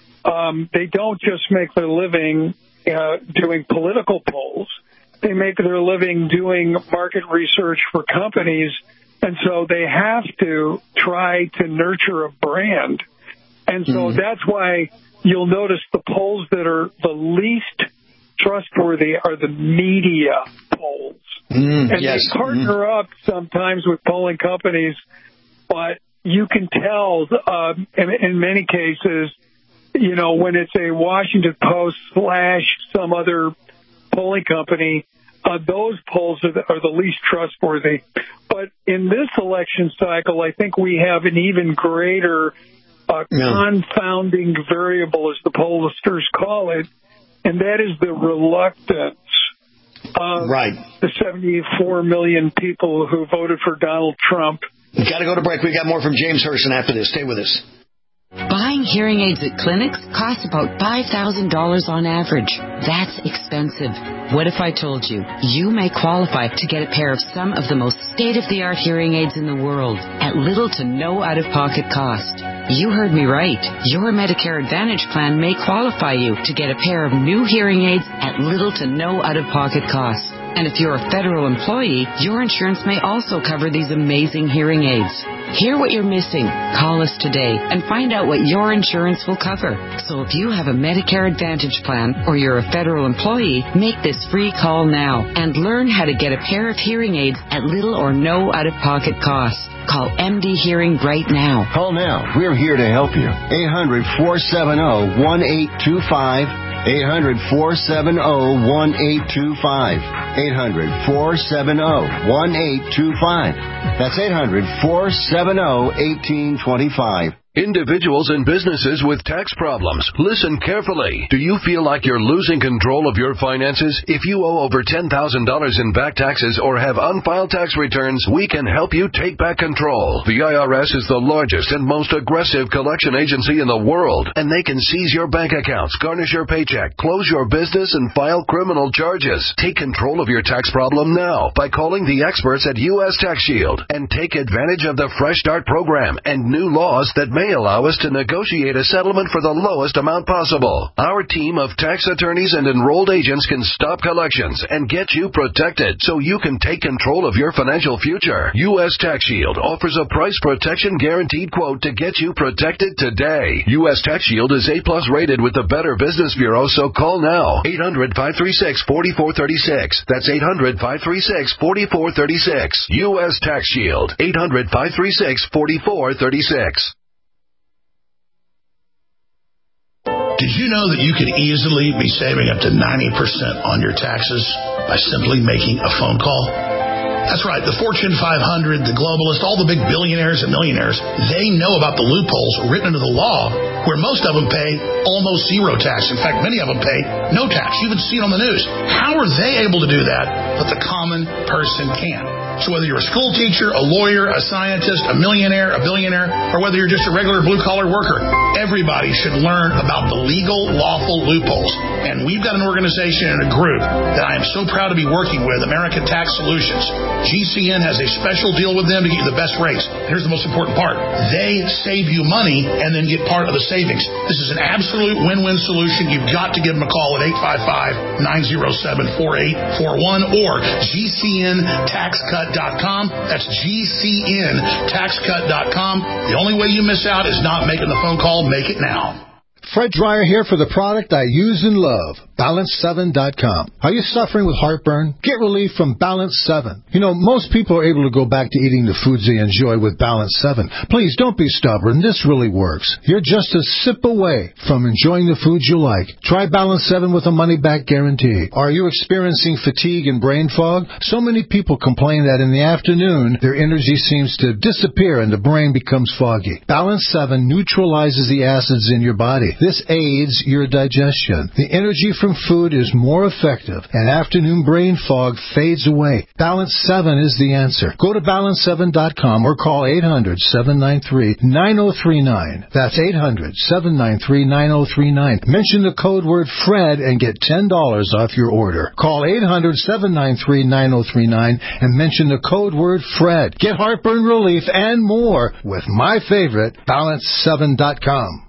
um, they don't just make their living uh, doing political polls. They make their living doing market research for companies. And so they have to try to nurture a brand. And so mm-hmm. that's why you'll notice the polls that are the least trustworthy are the media polls. Mm, and yes. they partner mm. up sometimes with polling companies, but you can tell uh, in, in many cases, you know, when it's a Washington Post slash some other polling company, uh, those polls are the, are the least trustworthy. But in this election cycle, I think we have an even greater uh, yeah. confounding variable, as the pollsters call it, and that is the reluctance of right. the seventy-four million people who voted for Donald Trump. We've got to go to break. We got more from James Hurston after this. Stay with us. Buying hearing aids at clinics costs about five thousand dollars on average. That's expensive. What if I told you you may qualify to get a pair of some of the most state-of-the-art hearing aids in the world at little to no out-of-pocket cost? You heard me right. Your Medicare Advantage plan may qualify you to get a pair of new hearing aids at little to no out-of-pocket cost. And if you're a federal employee, your insurance may also cover these amazing hearing aids. Hear what you're missing. Call us today and find out what your insurance will cover. So if you have a Medicare Advantage plan or you're a federal employee, make this free call now and learn how to get a pair of hearing aids at little or no out-of-pocket cost. Call M D Hearing right now. Call now. We're here to help you. eight hundred, four seven zero, one eight two five. eight hundred, four seven zero, one eight two five. eight hundred, four seven zero, one eight two five. That's eight hundred, four seven zero, one eight two five. Individuals and businesses with tax problems, listen carefully. Do you feel like you're losing control of your finances? If you owe over ten thousand dollars in back taxes or have unfiled tax returns, we can help you take back control. The I R S is the largest and most aggressive collection agency in the world, and they can seize your bank accounts, garnish your paycheck, close your business, and file criminal charges. Take control of your tax problem now by calling the experts at U S Tax Shield and take advantage of the Fresh Start program and new laws that make may allow us to negotiate a settlement for the lowest amount possible. Our team of tax attorneys and enrolled agents can stop collections and get you protected so you can take control of your financial future. U S Tax Shield offers a price protection guaranteed quote to get you protected today. U S Tax Shield is A plus rated with the Better Business Bureau, so call now. eight hundred, five three six, four four three six. That's eight hundred, five three six, four four three six. U S Tax Shield. eight hundred, five three six, four four three six. Did you know that you could easily be saving up to ninety percent on your taxes by simply making a phone call? That's right. The Fortune five hundred, the globalists, all the big billionaires and millionaires, they know about the loopholes written into the law where most of them pay almost zero tax. In fact, many of them pay no tax. You even see it on the news. How are they able to do that, but the common person can? So whether you're a school teacher, a lawyer, a scientist, a millionaire, a billionaire, or whether you're just a regular blue-collar worker, everybody should learn about the legal, lawful loopholes. And we've got an organization and a group that I am so proud to be working with, American Tax Solutions. G C N has a special deal with them to get you the best rates. Here's the most important part. They save you money and then get part of the savings. This is an absolute win-win solution. You've got to give them a call at eight five five, nine oh seven, four eight four one or G C N tax cut dot com. That's G C N tax cut dot com. The only way you miss out is not making the phone call. Make it now. Fred Dreyer here for the product I use and love, Balance seven dot com. Are you suffering with heartburn? Get relief from Balance seven. You know, most people are able to go back to eating the foods they enjoy with Balance seven. Please, don't be stubborn. This really works. You're just a sip away from enjoying the foods you like. Try Balance seven with a money-back guarantee. Are you experiencing fatigue and brain fog? So many people complain that in the afternoon, their energy seems to disappear and the brain becomes foggy. Balance seven neutralizes the acids in your body. This aids your digestion. The energy from food is more effective, and afternoon brain fog fades away. Balance seven is the answer. Go to balance seven dot com or call eight hundred, seven nine three, nine oh three nine. That's eight hundred, seven nine three, nine oh three nine. Mention the code word FRED and get ten dollars off your order. Call eight hundred, seven nine three, nine oh three nine and mention the code word FRED. Get heartburn relief and more with my favorite, balance seven dot com.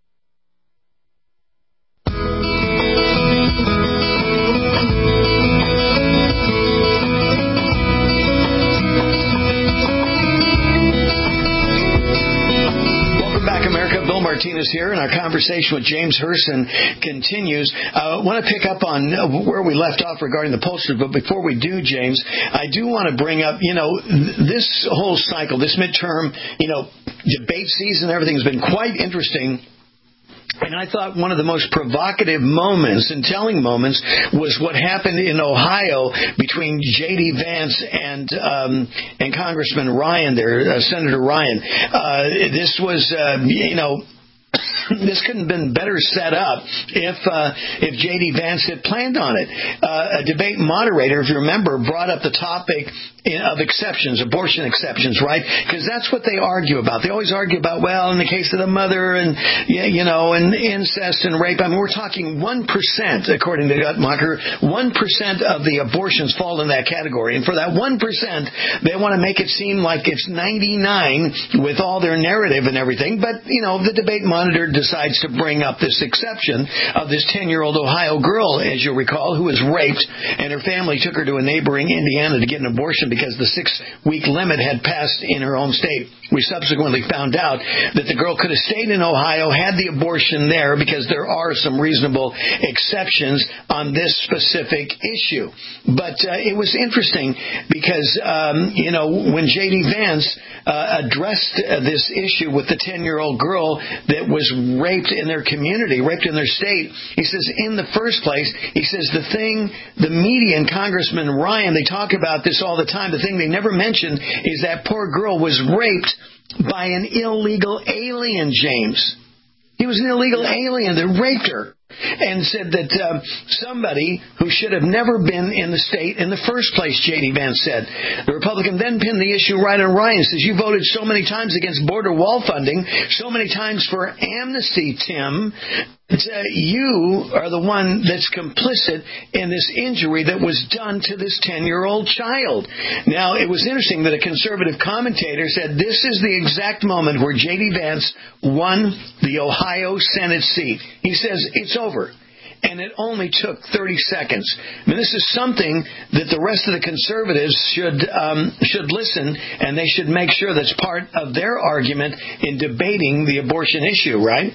Martinez here, and our conversation with James Herson continues. I uh, want to pick up on uh, where we left off regarding the pollsters, but before we do, James, I do want to bring up, you know, this whole cycle, this midterm, you know, debate season, everything has been quite interesting. And I thought one of the most provocative moments and telling moments was what happened in Ohio between J D. Vance and um, and Congressman Ryan there, uh, Senator Ryan. Uh, this was, uh, you know, this couldn't have been better set up if uh, if J D. Vance had planned on it. Uh, a debate moderator, if you remember, brought up the topic of exceptions, abortion exceptions, right? Because that's what they argue about. They always argue about, well, in the case of the mother and, you know, and incest and rape. I mean, we're talking one percent, according to Guttmacher, one percent of the abortions fall in that category. And for that one percent, they want to make it seem like it's ninety-nine with all their narrative and everything. But, you know, the debate monitor decides to bring up this exception of this ten-year-old Ohio girl, as you'll recall, who was raped, and her family took her to a neighboring Indiana to get an abortion because the six-week limit had passed in her own state. We subsequently found out that the girl could have stayed in Ohio, had the abortion there, because there are some reasonable exceptions on this specific issue. But uh, it was interesting because, um, you know, when J D. Vance uh, addressed uh, this issue with the ten-year-old girl that was raped in their community, raped in their state, he says, in the first place, he says, the thing, the media and Congressman Ryan, they talk about this all the time. The thing they never mentioned is that poor girl was raped by an illegal alien, James. He was an illegal alien that raped her and said that uh, somebody who should have never been in the state in the first place, J D. Vance said. The Republican then pinned the issue right on Ryan. Says, you voted so many times against border wall funding, so many times for amnesty, Tim, It's, uh, you are the one that's complicit in this injury that was done to this ten-year-old child. Now, it was interesting that a conservative commentator said this is the exact moment where J D. Vance won the Ohio Senate seat. He says, it's over. And it only took thirty seconds. I mean, this is something that the rest of the conservatives should um, should listen, and they should make sure that's part of their argument in debating the abortion issue, right?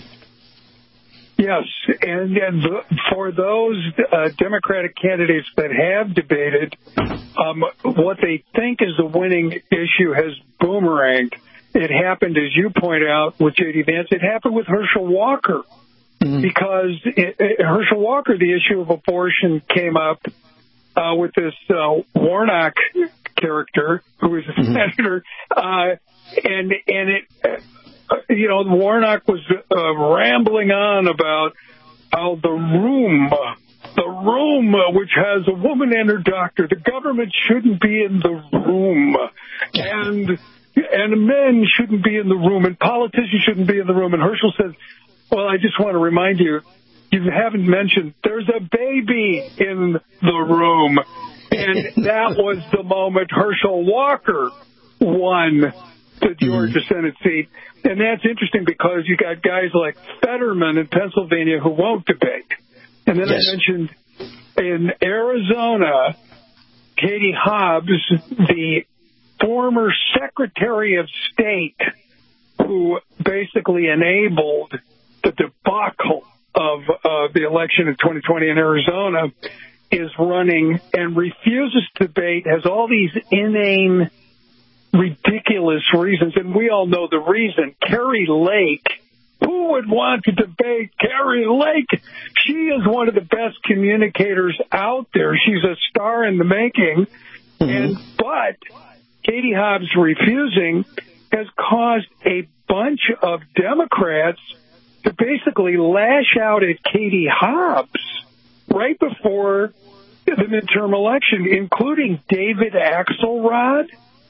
Yes, and, and for those uh, Democratic candidates that have debated, um, what they think is the winning issue has boomeranged. It happened, as you point out, with J D. Vance. It happened with Herschel Walker. Mm-hmm. Because it, it, Herschel Walker, the issue of abortion came up uh, with this uh, Warnock character, who was a mm-hmm. senator, uh, and and it, uh, you know, Warnock was uh, rambling on about how the room, the room which has a woman and her doctor, the government shouldn't be in the room, and and men shouldn't be in the room, and politicians shouldn't be in the room. And Herschel says, well, I just want to remind you, you haven't mentioned there's a baby in the room. And that was the moment Herschel Walker won the Georgia mm-hmm. Senate seat. And that's interesting because you got guys like Fetterman in Pennsylvania who won't debate. And then yes. I mentioned in Arizona, Katie Hobbs, the former Secretary of State, who basically enabled the debacle of uh, the election in twenty twenty in Arizona, is running and refuses to debate, has all these inane, ridiculous reasons, and we all know the reason. Carrie Lake, who would want to debate Carrie Lake? She is one of the best communicators out there. She's a star in the making, mm-hmm. and but Katie Hobbs refusing has caused a bunch of Democrats to basically lash out at Katie Hobbs right before the midterm election, including David Axelrod,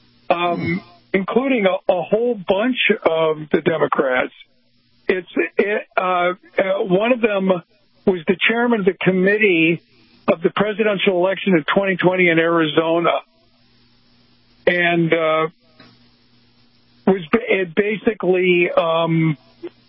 um, including a, a whole bunch of the Democrats. It's it, uh, uh, one of them was the chairman of the committee of the presidential election in twenty twenty in Arizona, and uh, was it basically um,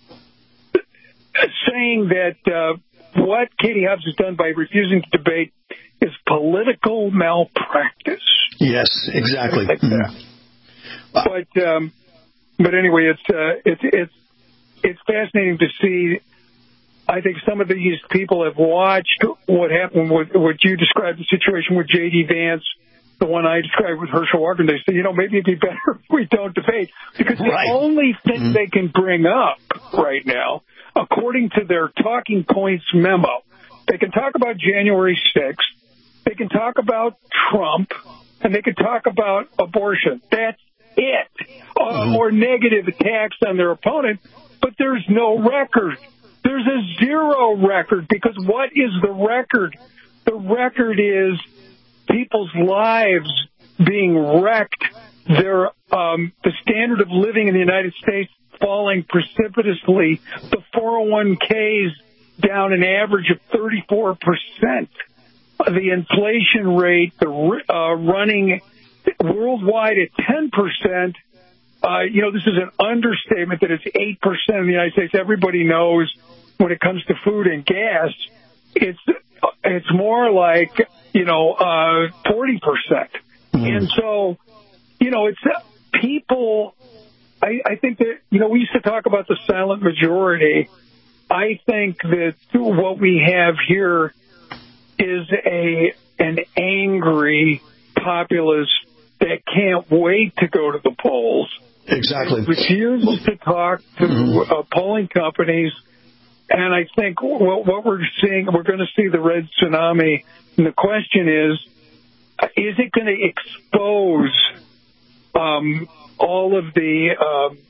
saying that uh, what Katie Hobbs has done by refusing to debate is political malpractice. Yes, exactly. Like mm-hmm. But um, but anyway, it's uh, it's it's it's fascinating to see. I think some of these people have watched what happened with what you described, the situation with J D. Vance, the one I described with Herschel Walker, and they say, you know, maybe it'd be better if we don't debate, because right. the only thing mm-hmm. they can bring up right now, according to their talking points memo, they can talk about January sixth, they can talk about Trump, and they can talk about abortion. That's it. Mm-hmm. Uh, or negative attacks on their opponent, but there's no record. There's a zero record, because what is the record? The record is people's lives being wrecked, their um, the standard of living in the United States falling precipitously, the four oh one k's down an average of thirty-four percent, the inflation rate the uh, running worldwide at ten percent. Uh, you know, this is an understatement that it's eight percent in the United States. Everybody knows when it comes to food and gas, it's it's more like, you know, uh, forty percent. Mm. And so, you know, it's uh, people, I, I think that, you know, we used to talk about the silent majority. I think that what we have here is a an angry populace that can't wait to go to the polls. Exactly. Refuses to talk to mm-hmm. uh, polling companies. And I think what, what we're seeing, we're going to see the red tsunami. And the question is, is it going to expose um, all of the um,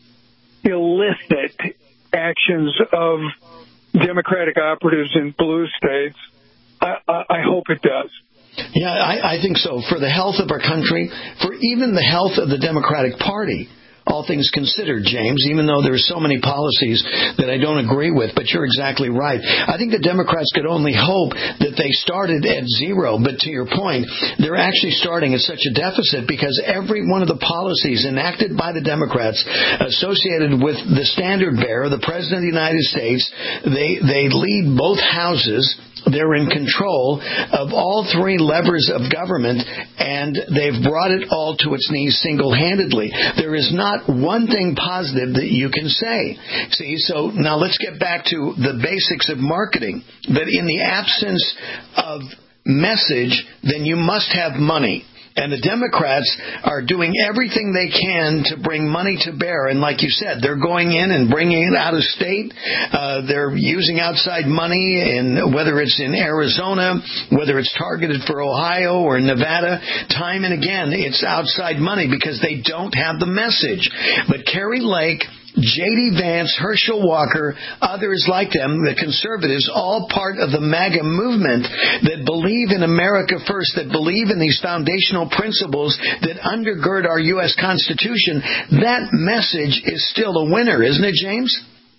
illicit actions of Democratic operatives in blue states? I, I, I hope it does. Yeah, I, I think so. For the health of our country, for even the health of the Democratic Party, all things considered, James, even though there are so many policies that I don't agree with. But you're exactly right. I think the Democrats could only hope that they started at zero. But to your point, they're actually starting at such a deficit because every one of the policies enacted by the Democrats associated with the standard bearer, the President of the United States, they, they lead both houses. They're in control of all three levers of government, and they've brought it all to its knees single-handedly. There is not one thing positive that you can say. See, so now let's get back to the basics of marketing. That in the absence of message, then you must have money. And the Democrats are doing everything they can to bring money to bear. And like you said, they're going in and bringing it out of state. Uh, they're using outside money, in, whether it's in Arizona, whether it's targeted for Ohio or Nevada. Time and again, it's outside money because they don't have the message. But Kari Lake, J D. Vance, Herschel Walker, others like them, the conservatives, all part of the MAGA movement that believe in America first, that believe in these foundational principles that undergird our U S Constitution. That message is still a winner, isn't it, James?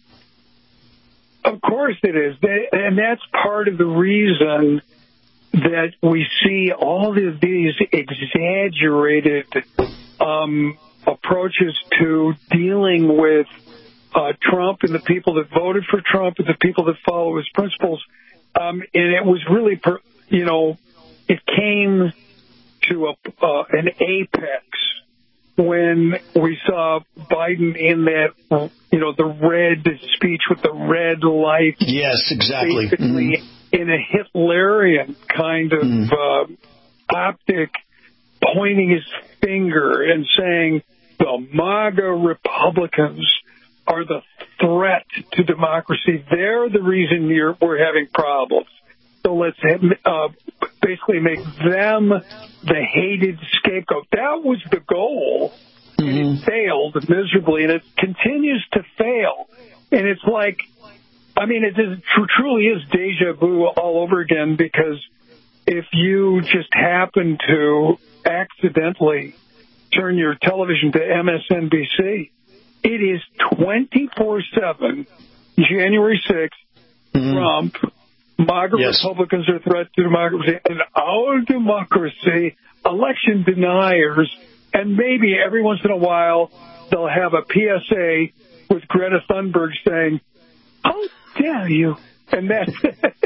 Of course it is. And that's part of the reason that we see all of these exaggerated um approaches to dealing with uh, Trump and the people that voted for Trump and the people that follow his principles. Um, and it was really, per, you know, it came to a, uh, an apex when we saw Biden in that, you know, the red speech with the red light. Yes, exactly. Basically mm-hmm. in a Hitlerian kind of mm. uh, optic, pointing his finger and saying, the MAGA Republicans are the threat to democracy. They're the reason you're, we're having problems. So let's uh, basically make them the hated scapegoat. That was the goal, mm-hmm. and it failed miserably, and it continues to fail. And it's like, I mean, it is, truly is deja vu all over again, because if you just happen to accidentally turn your television to M S N B C, it is twenty-four seven, January sixth, mm-hmm. Trump, MAGA yes. Republicans are a threat to democracy, and our democracy, election deniers, and maybe every once in a while they'll have a P S A with Greta Thunberg saying, how dare you? And that's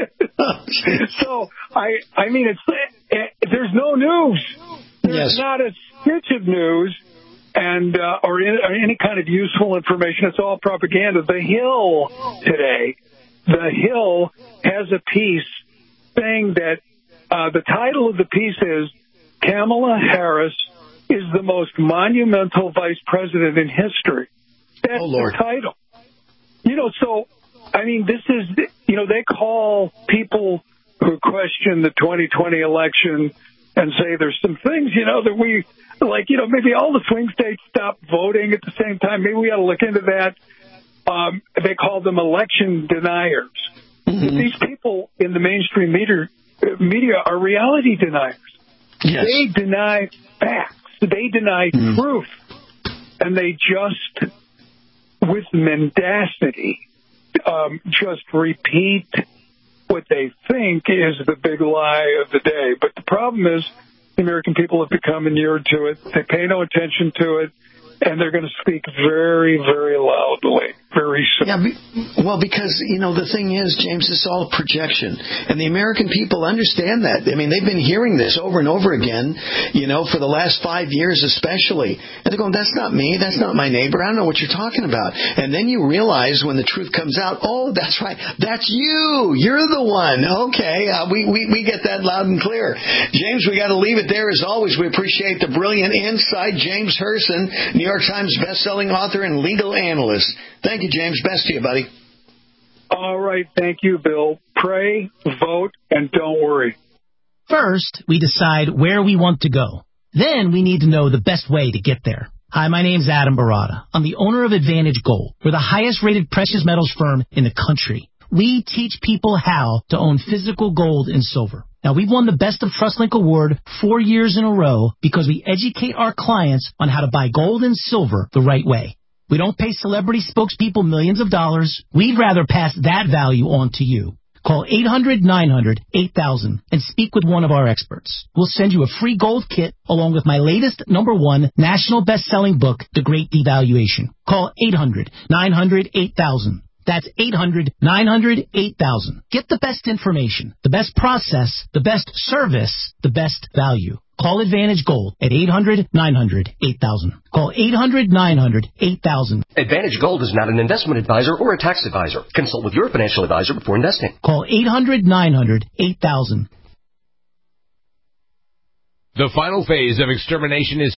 it. So, I, I mean, it's, it, there's no news. There's yes. not a stitch of news and uh, or, in, or any kind of useful information. It's all propaganda. The Hill today, The Hill has a piece saying that uh, the title of the piece is Kamala Harris is the most monumental vice president in history. That's oh, Lord. the title. You know, so, I mean, this is, you know, they call people who question the twenty twenty election and say there's some things, you know, that we, like, you know, maybe all the swing states stop voting at the same time. Maybe we ought to look into that. Um, they call them election deniers. Mm-hmm. These people in the mainstream media, media are reality deniers. Yes. They deny facts. They deny mm-hmm. truth. And they just, with mendacity, um, just repeat what they think is the big lie of the day. But the problem is the American people have become inured to it. They pay no attention to it. And they're going to speak very, very loudly, very soon. Yeah, be, well, because, you know, the thing is, James, it's all projection. And the American people understand that. I mean, they've been hearing this over and over again, you know, for the last five years especially. And they're going, that's not me. That's not my neighbor. I don't know what you're talking about. And then you realize when the truth comes out, oh, that's right. That's you. You're the one. Okay. Uh, we, we, we get that loud and clear. James, we got to leave it there. As always, we appreciate the brilliant insight. James Herson, New York Times best-selling author and legal analyst. Thank you, James. Best to you, buddy. All right. Thank you, Bill. Pray, vote, and don't worry. First, we decide where we want to go. Then we need to know the best way to get there. Hi, my name's Adam Barada. I'm the owner of Advantage Gold. We're the highest-rated precious metals firm in the country. We teach people how to own physical gold and silver. Now, we've won the Best of TrustLink award four years in a row because we educate our clients on how to buy gold and silver the right way. We don't pay celebrity spokespeople millions of dollars. We'd rather pass that value on to you. Call eight hundred nine hundred eight thousand and speak with one of our experts. We'll send you a free gold kit along with my latest number one national best-selling book, The Great Devaluation. Call eight hundred nine hundred eight thousand. That's eight hundred nine hundred eight thousand. Get the best information, the best process, the best service, the best value. Call Advantage Gold at eight hundred nine hundred eight thousand. Call eight hundred nine hundred eight thousand. Advantage Gold is not an investment advisor or a tax advisor. Consult with your financial advisor before investing. Call eight hundred nine hundred eight thousand. The final phase of extermination is